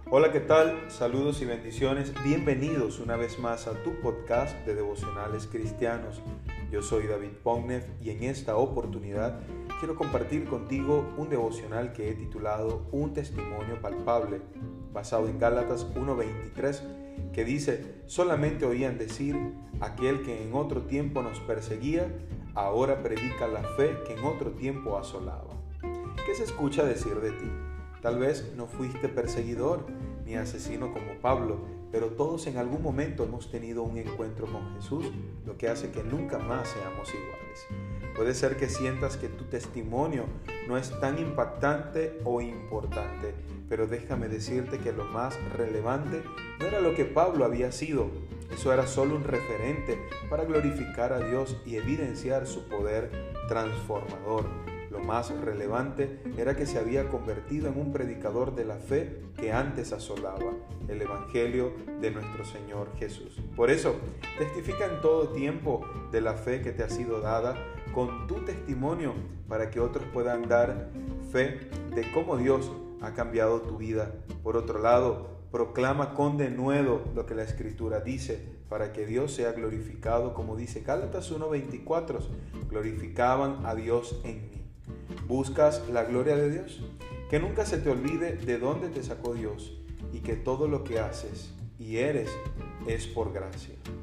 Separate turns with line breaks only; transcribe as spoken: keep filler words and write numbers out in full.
Hola, ¿qué tal? Saludos y bendiciones. Bienvenidos una vez más a tu podcast de devocionales cristianos. Yo soy David Pognev y en esta oportunidad quiero compartir contigo un devocional que he titulado Un testimonio palpable, basado en Gálatas uno veintitrés, que dice: solamente oían decir, aquel que en otro tiempo nos perseguía, ahora predica la fe que en otro tiempo asolaba. ¿Qué se escucha decir de ti? Tal vez no fuiste perseguidor ni asesino como Pablo, pero todos en algún momento hemos tenido un encuentro con Jesús, lo que hace que nunca más seamos iguales. Puede ser que sientas que tu testimonio no es tan impactante o importante, pero déjame decirte que lo más relevante no era lo que Pablo había sido. Eso era solo un referente para glorificar a Dios y evidenciar su poder transformador. Lo más relevante era que se había convertido en un predicador de la fe que antes asolaba, el Evangelio de nuestro Señor Jesús. Por eso, testifica en todo tiempo de la fe que te ha sido dada con tu testimonio para que otros puedan dar fe de cómo Dios ha cambiado tu vida. Por otro lado, proclama con denuedo lo que la Escritura dice, para que Dios sea glorificado, como dice Gálatas uno veinticuatro, glorificaban a Dios en mí. ¿Buscas la gloria de Dios? Que nunca se te olvide de dónde te sacó Dios y que todo lo que haces y eres es por gracia.